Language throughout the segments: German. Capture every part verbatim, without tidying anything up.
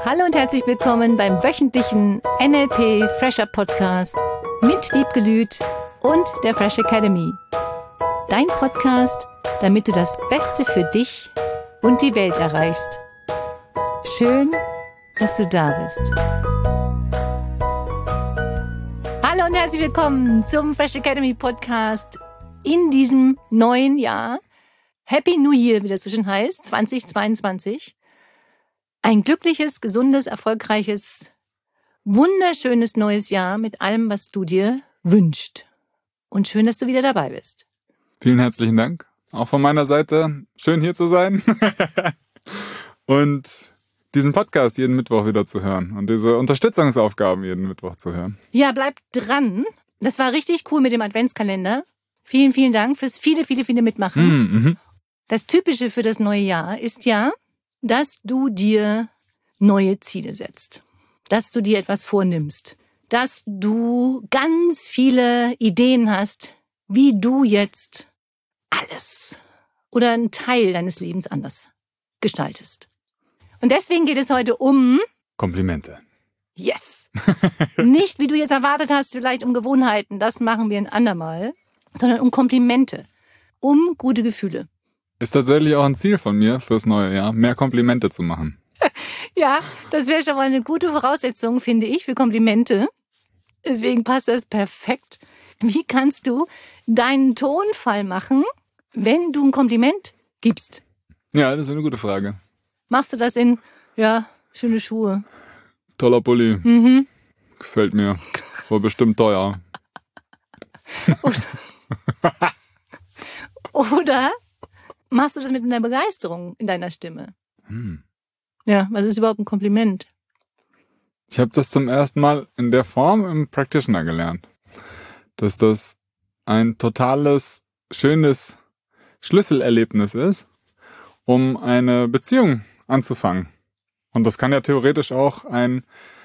Hallo und herzlich willkommen beim wöchentlichen N L P Fresher Podcast mit Wiebke Lüth und der Fresh Academy. Dein Podcast, damit du das Beste für dich und die Welt erreichst. Schön, dass du da bist. Hallo und herzlich willkommen zum Fresh Academy Podcast in diesem neuen Jahr. Happy New Year, wie das so schön heißt, zwanzig zweiundzwanzig. Ein glückliches, gesundes, erfolgreiches, wunderschönes neues Jahr mit allem, was du dir wünschst. Und schön, dass du wieder dabei bist. Vielen herzlichen Dank. Auch von meiner Seite. Schön hier zu sein. Und diesen Podcast jeden Mittwoch wieder zu hören. Und diese Unterstützungsaufgaben jeden Mittwoch zu hören. Ja, bleib dran. Das war richtig cool mit dem Adventskalender. Vielen, vielen Dank fürs viele, viele, viele Mitmachen. Mm-hmm. Das Typische für das neue Jahr ist ja, dass du dir neue Ziele setzt, dass du dir etwas vornimmst, dass du ganz viele Ideen hast, wie du jetzt alles oder einen Teil deines Lebens anders gestaltest. Und deswegen geht es heute um Komplimente. Yes! Nicht, wie du jetzt erwartet hast, vielleicht um Gewohnheiten, das machen wir ein andermal, sondern um Komplimente, um gute Gefühle. Ist tatsächlich auch ein Ziel von mir fürs neue Jahr, mehr Komplimente zu machen. Ja, das wäre schon mal eine gute Voraussetzung, finde ich, für Komplimente. Deswegen passt das perfekt. Wie kannst du deinen Tonfall machen, wenn du ein Kompliment gibst? Ja, das ist eine gute Frage. Machst du das in, ja, schöne Schuhe? Toller Pulli. Mhm. Gefällt mir. War bestimmt teuer. Oder, oder machst du das mit einer Begeisterung in deiner Stimme? Hm. Ja, was ist überhaupt ein Kompliment? Ich habe das zum ersten Mal in der Form im Practitioner gelernt. Dass das ein totales, schönes Schlüsselerlebnis ist, um eine Beziehung anzufangen. Und das kann ja theoretisch auch ein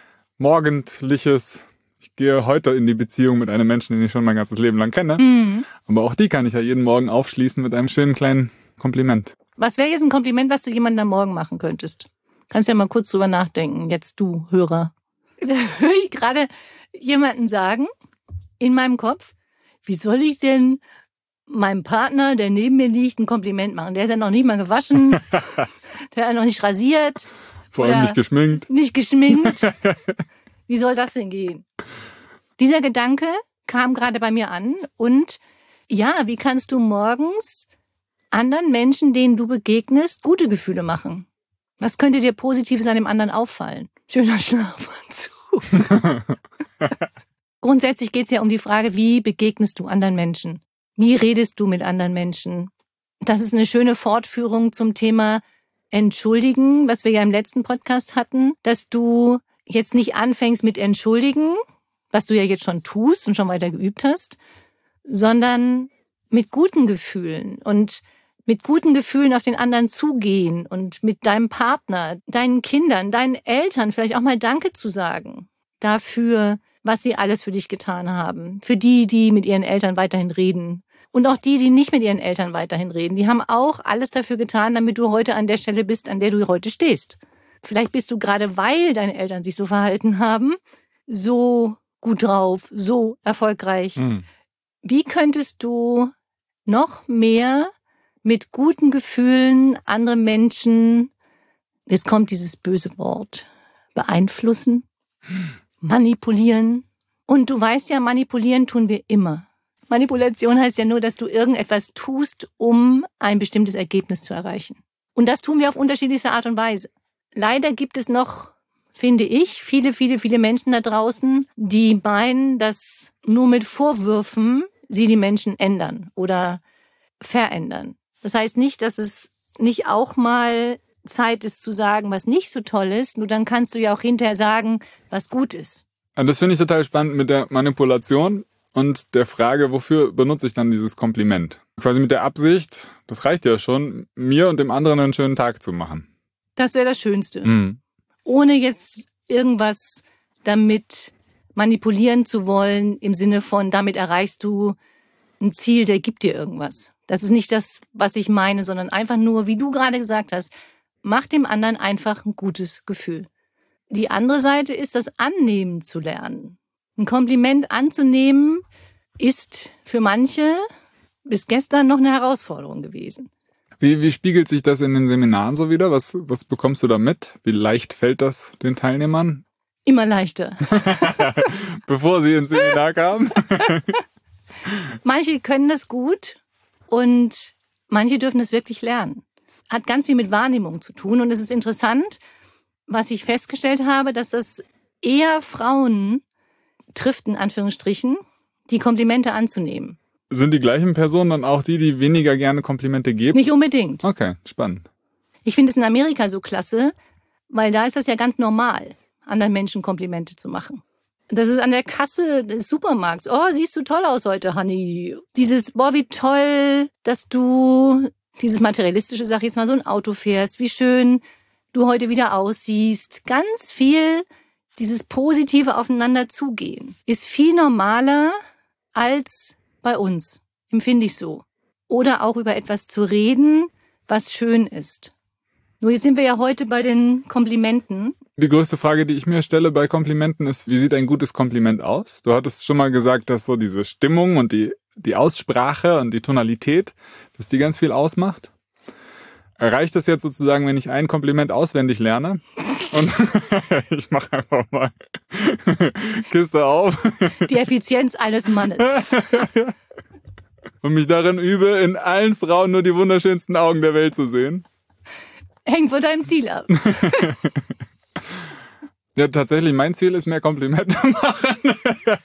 morgendliches, ich gehe heute in die Beziehung mit einem Menschen, den ich schon mein ganzes Leben lang kenne. Mhm. Aber auch die kann ich ja jeden Morgen aufschließen mit einem schönen kleinen Kompliment. Was wäre jetzt ein Kompliment, was du jemandem am Morgen machen könntest? Kannst ja mal kurz drüber nachdenken, jetzt du, Hörer. Da höre ich gerade jemanden sagen, in meinem Kopf, wie soll ich denn meinem Partner, der neben mir liegt, ein Kompliment machen? Der ist ja noch nicht mal gewaschen, der hat noch nicht rasiert. Vor allem nicht geschminkt. Nicht geschminkt. Wie soll das denn gehen? Dieser Gedanke kam gerade bei mir an und ja, wie kannst du morgens anderen Menschen, denen du begegnest, gute Gefühle machen? Was könnte dir Positives an dem anderen auffallen? Schöner Schlafanzug. Grundsätzlich geht es ja um die Frage, wie begegnest du anderen Menschen? Wie redest du mit anderen Menschen? Das ist eine schöne Fortführung zum Thema Entschuldigen, was wir ja im letzten Podcast hatten, dass du jetzt nicht anfängst mit Entschuldigen, was du ja jetzt schon tust und schon weiter geübt hast, sondern mit guten Gefühlen und mit guten Gefühlen auf den anderen zugehen und mit deinem Partner, deinen Kindern, deinen Eltern vielleicht auch mal Danke zu sagen dafür, was sie alles für dich getan haben. Für die, die mit ihren Eltern weiterhin reden. Und auch die, die nicht mit ihren Eltern weiterhin reden. Die haben auch alles dafür getan, damit du heute an der Stelle bist, an der du heute stehst. Vielleicht bist du gerade, weil deine Eltern sich so verhalten haben, so gut drauf, so erfolgreich. Mhm. Wie könntest du noch mehr mit guten Gefühlen andere Menschen, jetzt kommt dieses böse Wort, beeinflussen, manipulieren? Und du weißt ja, manipulieren tun wir immer. Manipulation heißt ja nur, dass du irgendetwas tust, um ein bestimmtes Ergebnis zu erreichen. Und das tun wir auf unterschiedlichste Art und Weise. Leider gibt es noch, finde ich, viele, viele, viele Menschen da draußen, die meinen, dass nur mit Vorwürfen sie die Menschen ändern oder verändern. Das heißt nicht, dass es nicht auch mal Zeit ist zu sagen, was nicht so toll ist. Nur dann kannst du ja auch hinterher sagen, was gut ist. Und das finde ich total spannend mit der Manipulation und der Frage, wofür benutze ich dann dieses Kompliment? Quasi mit der Absicht, das reicht ja schon, mir und dem anderen einen schönen Tag zu machen. Das wäre das Schönste. Mhm. Ohne jetzt irgendwas damit manipulieren zu wollen, im Sinne von, damit erreichst du ein Ziel, der gibt dir irgendwas. Das ist nicht das, was ich meine, sondern einfach nur, wie du gerade gesagt hast, mach dem anderen einfach ein gutes Gefühl. Die andere Seite ist, das Annehmen zu lernen. Ein Kompliment anzunehmen ist für manche bis gestern noch eine Herausforderung gewesen. Wie, wie spiegelt sich das in den Seminaren so wieder? Was, was bekommst du da mit? Wie leicht fällt das den Teilnehmern? Immer leichter. Bevor sie ins Seminar kamen? Manche können das gut und manche dürfen es wirklich lernen. Hat ganz viel mit Wahrnehmung zu tun. Und es ist interessant, was ich festgestellt habe, dass das eher Frauen trifft, in Anführungsstrichen, die Komplimente anzunehmen. Sind die gleichen Personen dann auch die, die weniger gerne Komplimente geben? Nicht unbedingt. Okay, spannend. Ich finde es in Amerika so klasse, weil da ist das ja ganz normal, anderen Menschen Komplimente zu machen. Das ist an der Kasse des Supermarkts. Oh, siehst du toll aus heute, Honey. Dieses, boah, wie toll, dass du, dieses materialistische, sag ich jetzt mal, so ein Auto fährst. Wie schön du heute wieder aussiehst. Ganz viel, dieses positive Aufeinander zugehen, ist viel normaler als bei uns, empfinde ich so. Oder auch über etwas zu reden, was schön ist. Nur jetzt sind wir ja heute bei den Komplimenten. Die größte Frage, die ich mir stelle bei Komplimenten ist, wie sieht ein gutes Kompliment aus? Du hattest schon mal gesagt, dass so diese Stimmung und die, die Aussprache und die Tonalität, dass die ganz viel ausmacht. Reicht das jetzt sozusagen, wenn ich ein Kompliment auswendig lerne? Und ich mache einfach mal Kiste auf. Die Effizienz eines Mannes. Und mich darin übe, in allen Frauen nur die wunderschönsten Augen der Welt zu sehen. Hängt von deinem Ziel ab. Ja, tatsächlich, mein Ziel ist, mehr Komplimente machen.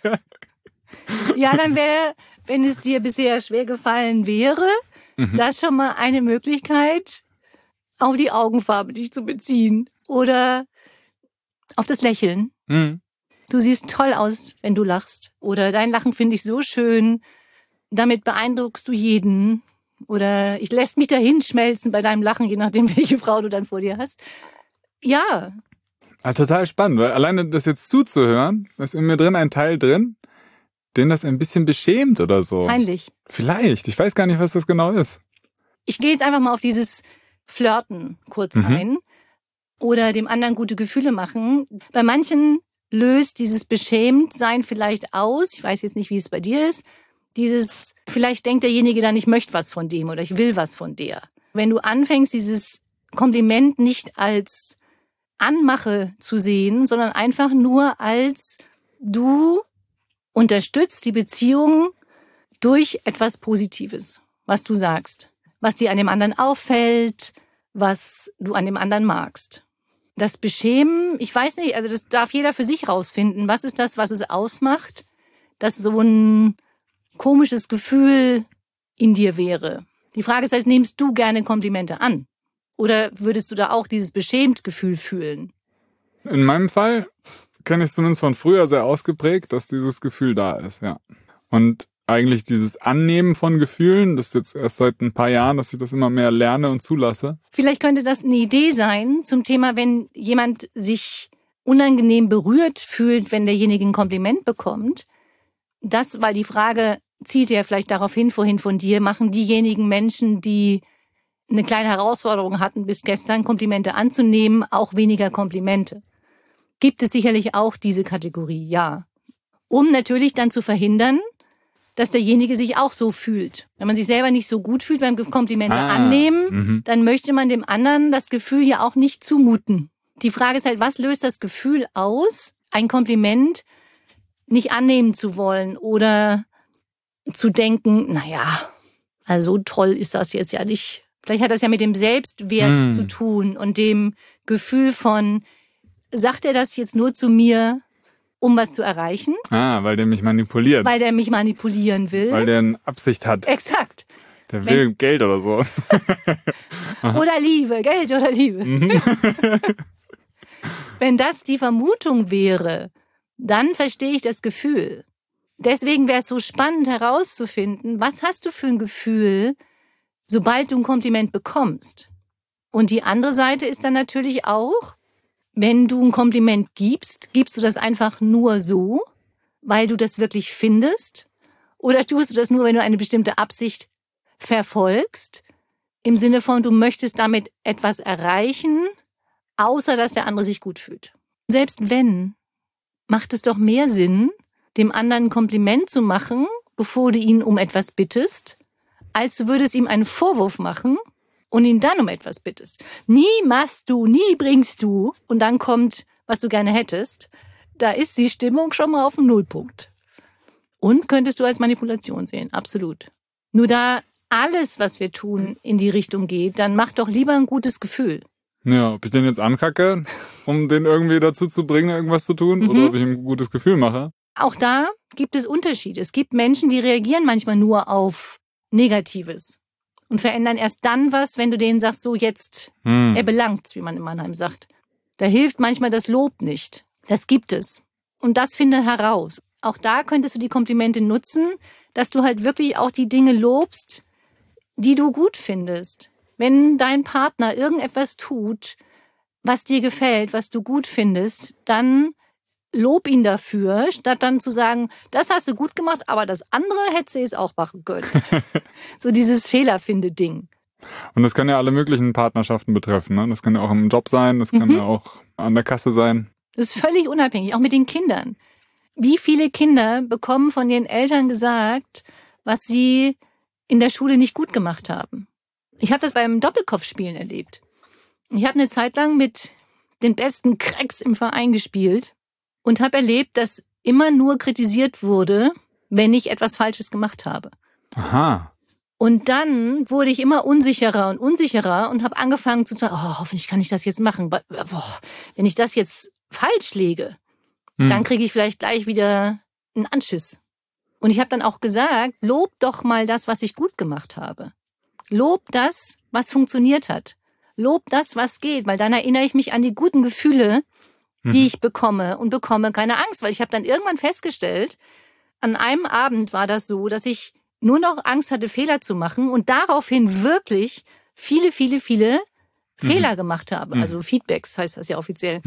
Ja, dann wäre, wenn es dir bisher schwer gefallen wäre, mhm. das schon mal eine Möglichkeit, auf die Augenfarbe dich zu beziehen. Oder auf das Lächeln. Mhm. Du siehst toll aus, wenn du lachst. Oder dein Lachen finde ich so schön. Damit beeindruckst du jeden. Oder ich lässt mich dahin schmelzen bei deinem Lachen, je nachdem, welche Frau du dann vor dir hast. Ja. Ah, total spannend, weil alleine das jetzt zuzuhören, ist in mir drin ein Teil drin, den das ein bisschen beschämt oder so. Peinlich. Vielleicht. Ich weiß gar nicht, was das genau ist. Ich gehe jetzt einfach mal auf dieses Flirten kurz mhm. ein. Oder dem anderen gute Gefühle machen. Bei manchen löst dieses Beschämtsein vielleicht aus. Ich weiß jetzt nicht, wie es bei dir ist. Dieses, vielleicht denkt derjenige dann, ich möchte was von dem oder ich will was von der. Wenn du anfängst, dieses Kompliment nicht als Anmache zu sehen, sondern einfach nur als du unterstützt die Beziehung durch etwas Positives, was du sagst, was dir an dem anderen auffällt, was du an dem anderen magst. Das Beschämen, ich weiß nicht, also das darf jeder für sich rausfinden. Was ist das, was es ausmacht, dass so ein komisches Gefühl in dir wäre? Die Frage ist halt, nimmst du gerne Komplimente an? Oder würdest du da auch dieses Beschämt-Gefühl fühlen? In meinem Fall kenne ich es zumindest von früher sehr ausgeprägt, dass dieses Gefühl da ist, ja. Und eigentlich dieses Annehmen von Gefühlen, das ist jetzt erst seit ein paar Jahren, dass ich das immer mehr lerne und zulasse. Vielleicht könnte das eine Idee sein zum Thema, wenn jemand sich unangenehm berührt fühlt, wenn derjenige ein Kompliment bekommt. Das, weil die Frage zielt ja vielleicht darauf hin, vorhin von dir, machen diejenigen Menschen, die eine kleine Herausforderung hatten bis gestern, Komplimente anzunehmen, auch weniger Komplimente. Gibt es sicherlich auch diese Kategorie, ja. Um natürlich dann zu verhindern, dass derjenige sich auch so fühlt. Wenn man sich selber nicht so gut fühlt beim Komplimente ah, annehmen, m-hmm. dann möchte man dem anderen das Gefühl ja auch nicht zumuten. Die Frage ist halt, was löst das Gefühl aus, ein Kompliment nicht annehmen zu wollen oder zu denken, naja, also so toll ist das jetzt ja nicht. Vielleicht hat das ja mit dem Selbstwert mm. zu tun und dem Gefühl von, sagt er das jetzt nur zu mir, um was zu erreichen? Ah, weil der mich manipuliert. Weil der mich manipulieren will. Weil der eine Absicht hat. Exakt. Der will Wenn, Geld oder so. Oder Liebe, Geld oder Liebe. Mhm. Wenn das die Vermutung wäre, dann verstehe ich das Gefühl. Deswegen wäre es so spannend herauszufinden, was hast du für ein Gefühl, sobald du ein Kompliment bekommst. Und die andere Seite ist dann natürlich auch, wenn du ein Kompliment gibst, gibst du das einfach nur so, weil du das wirklich findest? Oder tust du das nur, wenn du eine bestimmte Absicht verfolgst? Im Sinne von, du möchtest damit etwas erreichen, außer dass der andere sich gut fühlt. Selbst wenn, macht es doch mehr Sinn, dem anderen ein Kompliment zu machen, bevor du ihn um etwas bittest, als du würdest ihm einen Vorwurf machen und ihn dann um etwas bittest. Nie machst du, nie bringst du und dann kommt, was du gerne hättest. Da ist die Stimmung schon mal auf dem Nullpunkt. Und könntest du als Manipulation sehen, absolut. Nur da alles, was wir tun, in die Richtung geht, dann mach doch lieber ein gutes Gefühl. Ja, ob ich den jetzt ankacke, um den irgendwie dazu zu bringen, irgendwas zu tun, mhm. oder ob ich ihm ein gutes Gefühl mache. Auch da gibt es Unterschiede. Es gibt Menschen, die reagieren manchmal nur auf Negatives und verändern erst dann was, wenn du denen sagst, so jetzt, hm. er belangt, wie man in Mannheim sagt. Da hilft manchmal das Lob nicht. Das gibt es. Und das finde heraus. Auch da könntest du die Komplimente nutzen, dass du halt wirklich auch die Dinge lobst, die du gut findest. Wenn dein Partner irgendetwas tut, was dir gefällt, was du gut findest, dann lob ihn dafür, statt dann zu sagen, das hast du gut gemacht, aber das andere hätte sie es auch machen können. So dieses Fehlerfinde-Ding. Und das kann ja alle möglichen Partnerschaften betreffen, ne? Das kann ja auch im Job sein, das kann mhm. ja auch an der Kasse sein. Das ist völlig unabhängig, auch mit den Kindern. Wie viele Kinder bekommen von ihren Eltern gesagt, was sie in der Schule nicht gut gemacht haben? Ich habe das beim Doppelkopfspielen erlebt. Ich habe eine Zeit lang mit den besten Cracks im Verein gespielt und habe erlebt, dass immer nur kritisiert wurde, wenn ich etwas Falsches gemacht habe. Aha. Und dann wurde ich immer unsicherer und unsicherer und habe angefangen zu sagen, oh, hoffentlich kann ich das jetzt machen. Boah, wenn ich das jetzt falsch lege, hm. dann kriege ich vielleicht gleich wieder einen Anschiss. Und ich habe dann auch gesagt, lob doch mal das, was ich gut gemacht habe. Lob das, was funktioniert hat. Lob das, was geht, weil dann erinnere ich mich an die guten Gefühle, die ich bekomme und bekomme keine Angst, weil ich habe dann irgendwann festgestellt, an einem Abend war das so, dass ich nur noch Angst hatte, Fehler zu machen und daraufhin wirklich viele, viele, viele mhm. Fehler gemacht habe. Mhm. Also Feedbacks heißt das ja offiziell.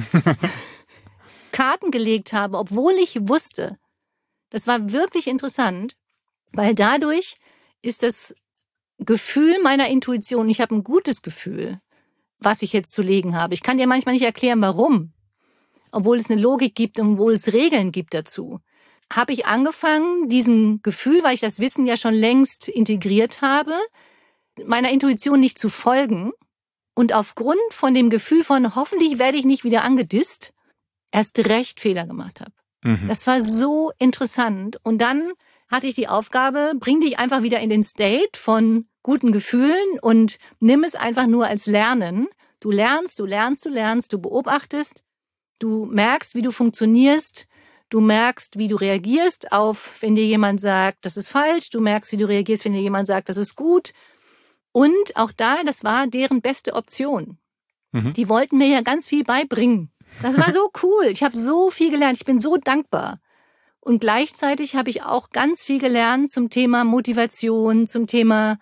Karten gelegt habe, obwohl ich wusste, das war wirklich interessant, weil dadurch ist das Gefühl meiner Intuition, ich habe ein gutes Gefühl, was ich jetzt zu legen habe. Ich kann dir manchmal nicht erklären, warum. Obwohl es eine Logik gibt und obwohl es Regeln gibt dazu, habe ich angefangen, diesem Gefühl, weil ich das Wissen ja schon längst integriert habe, meiner Intuition nicht zu folgen und aufgrund von dem Gefühl von, hoffentlich werde ich nicht wieder angedisst, erst recht Fehler gemacht habe. Mhm. Das war so interessant. Und dann hatte ich die Aufgabe, bring dich einfach wieder in den State von guten Gefühlen und nimm es einfach nur als Lernen. Du lernst, du lernst, du lernst, du beobachtest. Du merkst, wie du funktionierst. Du merkst, wie du reagierst auf, wenn dir jemand sagt, das ist falsch. Du merkst, wie du reagierst, wenn dir jemand sagt, das ist gut. Und auch da, das war deren beste Option. Mhm. Die wollten mir ja ganz viel beibringen. Das war so cool. Ich habe so viel gelernt. Ich bin so dankbar. Und gleichzeitig habe ich auch ganz viel gelernt zum Thema Motivation, zum Thema,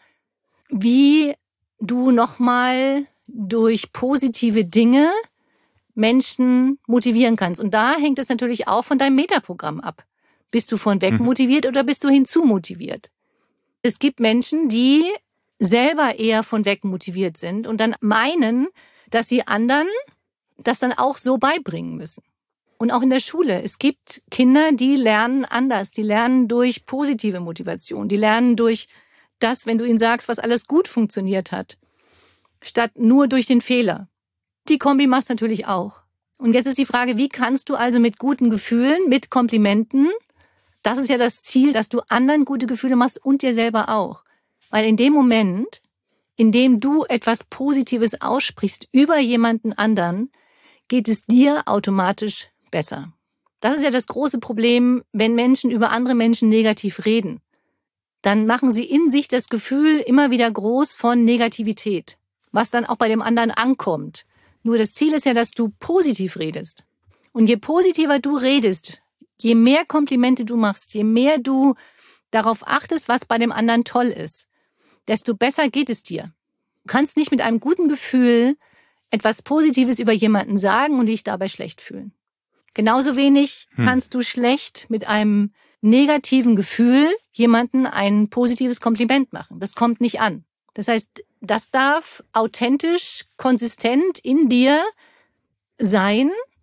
wie du nochmal durch positive Dinge Menschen motivieren kannst. Und da hängt es natürlich auch von deinem Metaprogramm ab. Bist du von weg motiviert oder bist du hinzu motiviert? Es gibt Menschen, die selber eher von weg motiviert sind und dann meinen, dass sie anderen das dann auch so beibringen müssen. Und auch in der Schule. Es gibt Kinder, die lernen anders. Die lernen durch positive Motivation. Die lernen durch das, wenn du ihnen sagst, was alles gut funktioniert hat, statt nur durch den Fehler. Die Kombi macht's natürlich auch. Und jetzt ist die Frage, wie kannst du also mit guten Gefühlen, mit Komplimenten, das ist ja das Ziel, dass du anderen gute Gefühle machst und dir selber auch. Weil in dem Moment, in dem du etwas Positives aussprichst über jemanden anderen, geht es dir automatisch besser. Das ist ja das große Problem, wenn Menschen über andere Menschen negativ reden. Dann machen sie in sich das Gefühl immer wieder groß von Negativität, was dann auch bei dem anderen ankommt. Nur das Ziel ist ja, dass du positiv redest. Und je positiver du redest, je mehr Komplimente du machst, je mehr du darauf achtest, was bei dem anderen toll ist, desto besser geht es dir. Du kannst nicht mit einem guten Gefühl etwas Positives über jemanden sagen und dich dabei schlecht fühlen. Genauso wenig hm. kannst du schlecht mit einem negativen Gefühl jemanden ein positives Kompliment machen. Das kommt nicht an. Das heißt, das darf authentisch, konsistent in dir sein,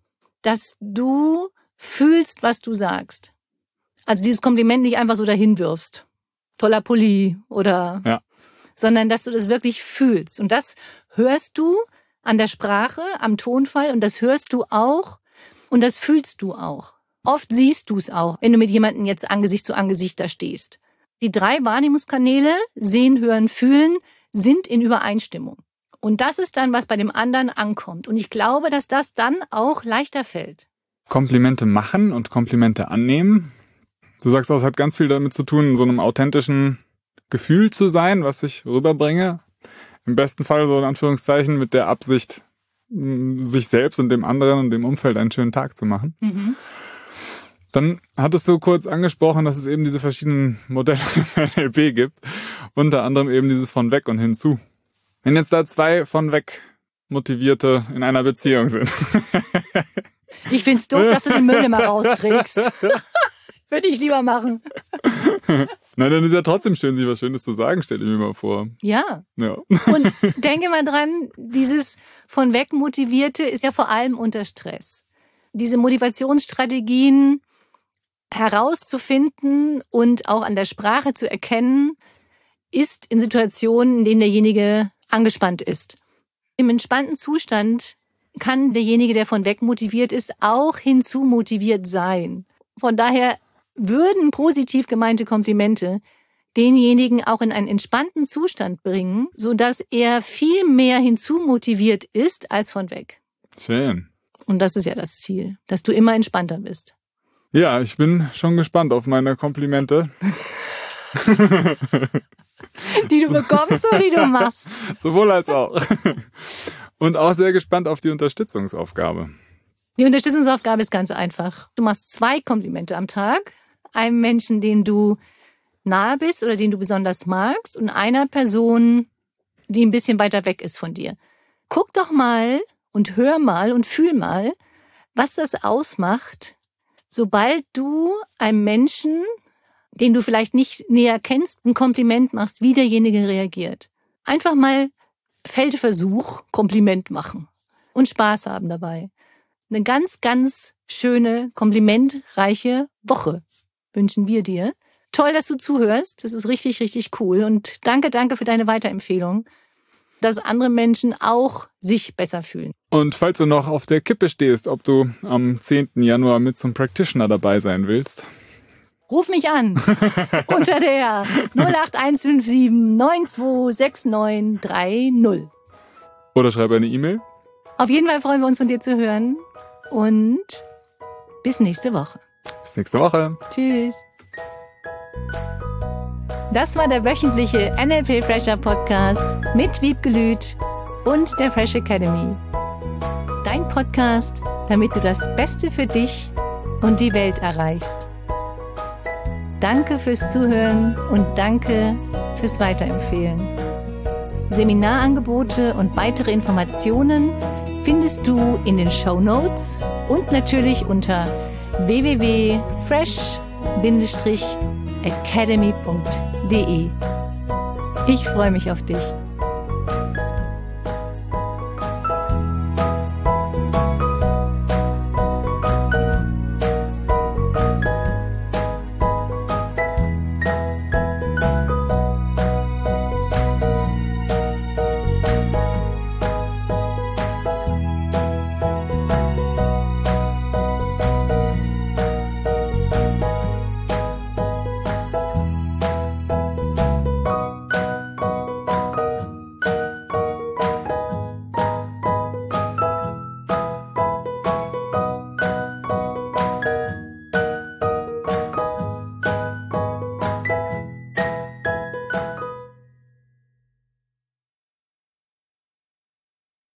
dass du fühlst, was du sagst. Also dieses Kompliment nicht einfach so dahin wirfst. Toller Pulli oder, ja. sondern dass du das wirklich fühlst. Und das hörst du an der Sprache, am Tonfall und das hörst du auch und das fühlst du auch. Oft siehst du es auch, wenn du mit jemandem jetzt Angesicht zu Angesicht da stehst. Die drei Wahrnehmungskanäle, sehen, hören, fühlen, sind in Übereinstimmung. Und das ist dann, was bei dem anderen ankommt. Und ich glaube, dass das dann auch leichter fällt. Komplimente machen und Komplimente annehmen. Du sagst auch, es hat ganz viel damit zu tun, in so einem authentischen Gefühl zu sein, was ich rüberbringe. Im besten Fall so in Anführungszeichen mit der Absicht, sich selbst und dem anderen und dem Umfeld einen schönen Tag zu machen. Mhm. Dann hattest du kurz angesprochen, dass es eben diese verschiedenen Modelle im N L P gibt. Unter anderem eben dieses von weg und hinzu. Wenn jetzt da zwei von weg Motivierte in einer Beziehung sind. Ich find's doof, dass du den Müll immer rausträgst. Würde ich lieber machen. Nein, dann ist ja trotzdem schön, sich was Schönes zu sagen, stell ich mir mal vor. Ja. ja. Und denke mal dran, dieses von weg Motivierte ist ja vor allem unter Stress. Diese Motivationsstrategien herauszufinden und auch an der Sprache zu erkennen, ist in Situationen, in denen derjenige angespannt ist. Im entspannten Zustand kann derjenige, der von weg motiviert ist, auch hinzu motiviert sein. Von daher würden positiv gemeinte Komplimente denjenigen auch in einen entspannten Zustand bringen, sodass er viel mehr hinzu motiviert ist als von weg. Schön. Und das ist ja das Ziel, dass du immer entspannter bist. Ja, ich bin schon gespannt auf meine Komplimente. Die du bekommst oder die du machst? Sowohl als auch. Und auch sehr gespannt auf die Unterstützungsaufgabe. Die Unterstützungsaufgabe ist ganz einfach. Du machst zwei Komplimente am Tag. Einem Menschen, den du nahe bist oder den du besonders magst und einer Person, die ein bisschen weiter weg ist von dir. Guck doch mal und hör mal und fühl mal, was das ausmacht, sobald du einem Menschen, den du vielleicht nicht näher kennst, ein Kompliment machst, wie derjenige reagiert. Einfach mal Feldversuch, Kompliment machen und Spaß haben dabei. Eine ganz, ganz schöne, komplimentreiche Woche wünschen wir dir. Toll, dass du zuhörst. Das ist richtig, richtig cool. Und danke, danke für deine Weiterempfehlung, dass andere Menschen auch sich besser fühlen. Und falls du noch auf der Kippe stehst, ob du am zehnten Januar mit zum Practitioner dabei sein willst, ruf mich an unter der null acht eins fünf sieben neun zwei sechs neun drei null. Oder schreib eine E-Mail. Auf jeden Fall freuen wir uns, von dir zu hören. Und bis nächste Woche. Bis nächste Woche. Tschüss. Das war der wöchentliche N L P Fresher Podcast mit Wiebke Lüth und der Fresh Academy. Dein Podcast, damit du das Beste für dich und die Welt erreichst. Danke fürs Zuhören und danke fürs Weiterempfehlen. Seminarangebote und weitere Informationen findest du in den Shownotes und natürlich unter w w w punkt fresh academy punkt d e. Ich freue mich auf dich.